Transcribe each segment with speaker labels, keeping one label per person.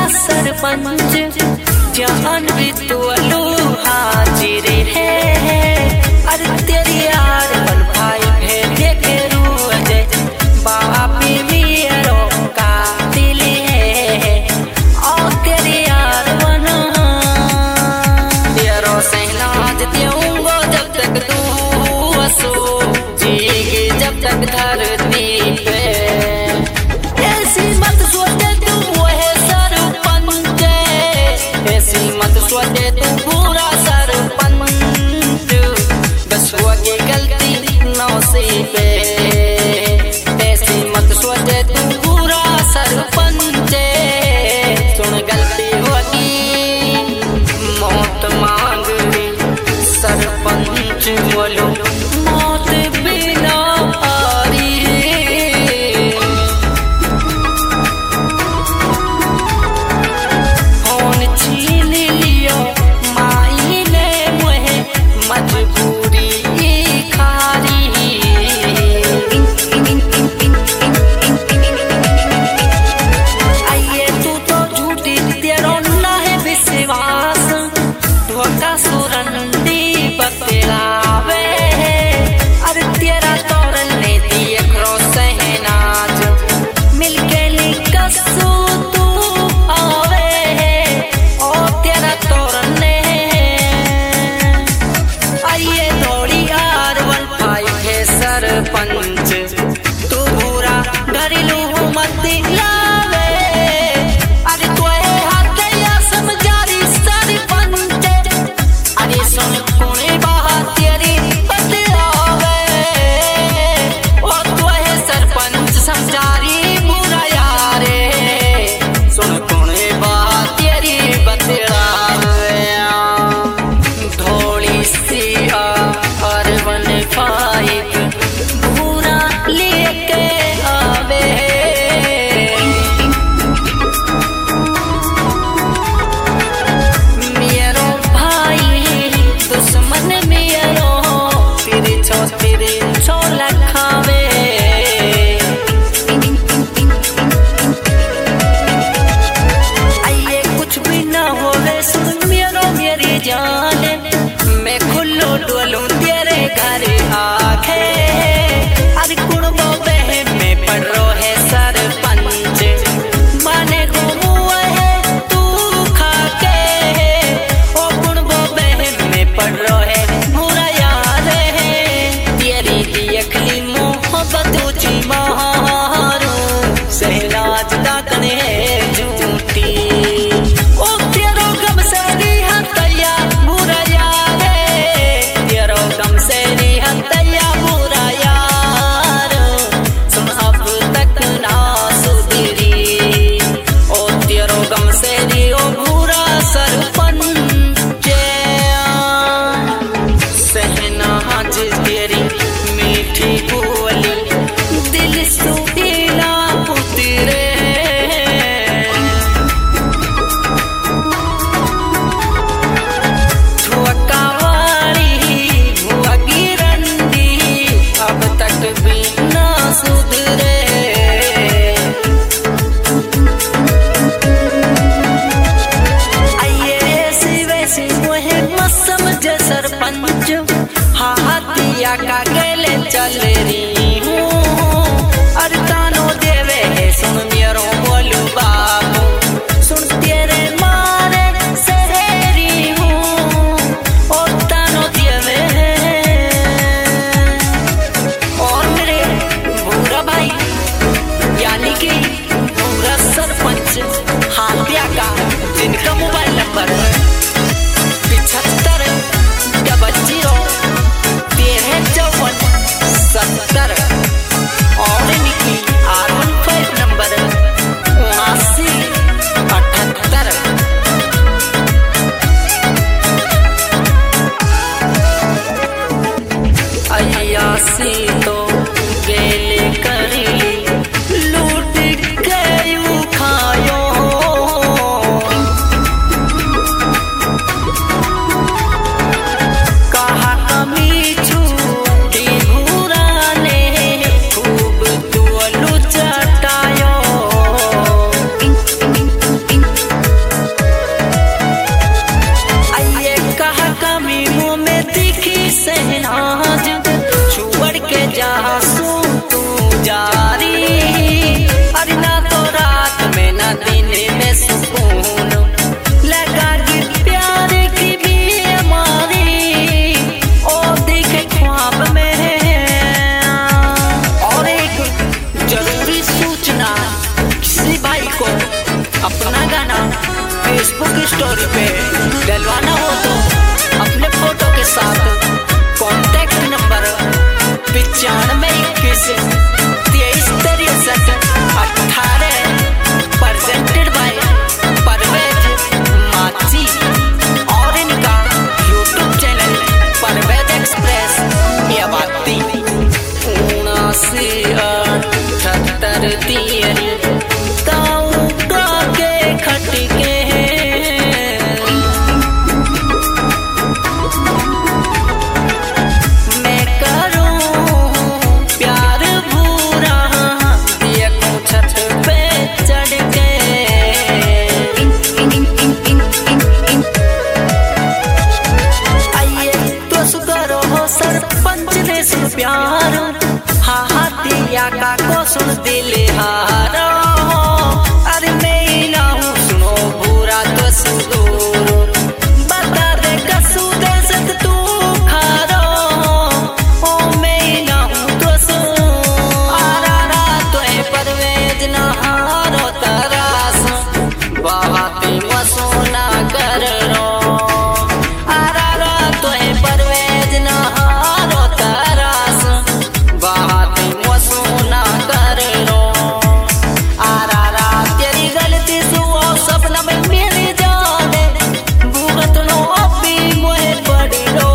Speaker 1: सरपंच जहान भी तो अलो हाजिर है। अरे तेरी यार बन भाई भेजे के रूजे बाप मेरो का दिल है। और तेरी यार बना तेरो सहनाज दूंगा जब तक तू हंसो जीगे जब तक धरती पे। ऐसी मत सोचे तू वो है सरपंच, ऐसी मत सोचे तू पूरा सरपंच। बस वो की गलती नौसीब पे। ऐसी मत सोचे तू पूरा सरपंच, सुन गलती होगी मौत मांग सरपंच बोलो मौत बिना सरपंच तू पूरा घरेलू मत लावे। अरे तो हाथ या समझारी सरपंच, अरे सुन कोने बात तेरी बतलावे। और तो सरपंच समझारी बुरा यारे, सुन कोने बात तेरी बतलावे। थोड़ी सी और बन पाई मैं खुल्लो डोलूं तेरे घर आके। अरे कुड़बो बहन में पड़ रो है सरपंच, माने घूमुआ है तू खाके। ओ कुड़बो बहन में पड़ रो है बुरा याद है। तेरी देखली मोहब्बत ऊंची मारू सहनाज दातने है झूठी। सरपंच हाथिया का गेले चल रही हूँ। अरे तानो देवे है सुन मेरो बोलू बाबू, सुन तेरे मारे सहरी हूँ। और तानो देवे और मेरे भूरा भाई यानी कि भूरा सरपंच हाथिया का, जिनका मोबाइल नंबर 75 00 13 54 70। स्टोरी पे डलवाना हो तो अपने फोटो के साथ contact number 9523236318 presented by Parvez Machi और इनका यूट्यूब चैनल परवेज एक्सप्रेस ये बाती 7978 ताऊ का के खटके मैं करूं प्यार भूरा देखो छत पे चढ़ के आइए तो सुकरो सरपंच ने सुन प्यार हाँ दिया का को सुन दिल हारो अरे मैं ना हूँ सुनो बुरा तो सुदूर बता दे कसू दे सत तू खारो ओ मैं ना हूँ तो सु आरा तो है परवेज ना हारो तरास बाती मसो ना कर रो आरा तो है परवेज ना हारो तरास बाती मसो ना कर रो आरा तेरी गलती सु सपना में मिल जाने भूगत नो अभी मोहे पड़ी रो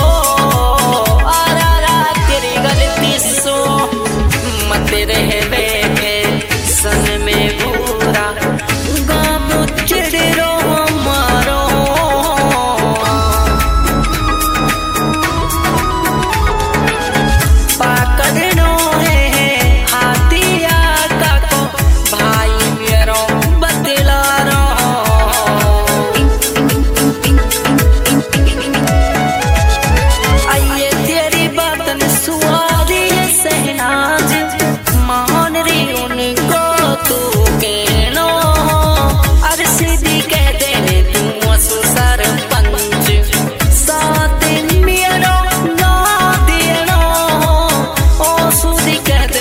Speaker 1: आरा तेरी गलती सु मत रहे बैठे सन में भूरा गाँव चिड़ रो मारो पाकड़नो है हाथिया का को भाई मेरो बतला रहो आइए तेरी बातन सुआरी सहनाज मान री उनको तू कहनो अरे सीधी कह दे तू असु सरपंच साथ मेरो ना देनो ओ सुधी कह दे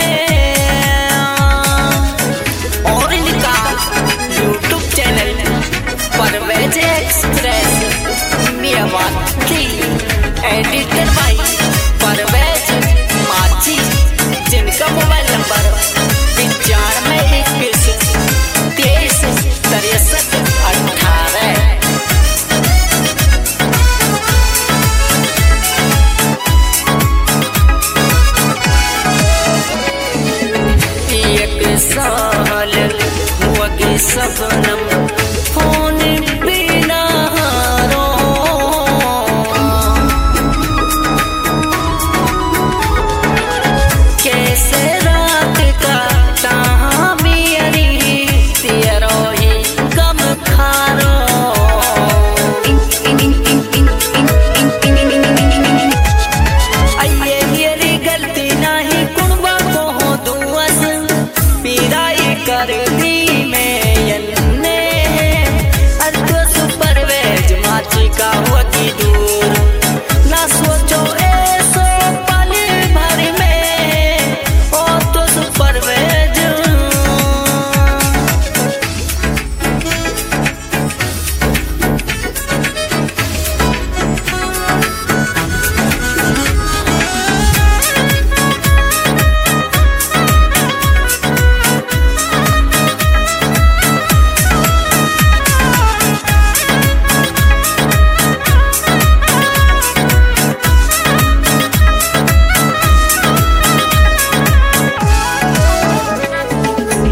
Speaker 1: और इनका यूट्यूब चैनल परवेज एक्सप्रेस मियावाती एडिटर बाई परवेज माची जिनका मोबाइल नंबर 95236318 एक साल हुआ के सपनम